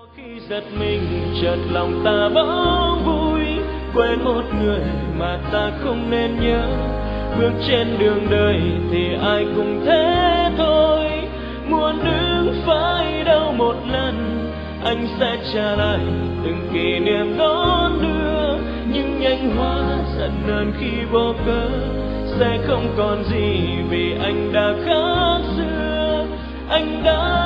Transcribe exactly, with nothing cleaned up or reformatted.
Khi giật mình chợt lòng ta bỗng vui, quên một người mà ta không nên nhớ. Bước trên đường đời thì ai cũng thế thôi, muốn đứng phải đâu một lần anh sẽ trả lại từng kỷ niệm đón đưa. Nhưng nhánh hoa dần đơn khi vô cớ sẽ không còn gì, vì anh đã khác xưa, anh đã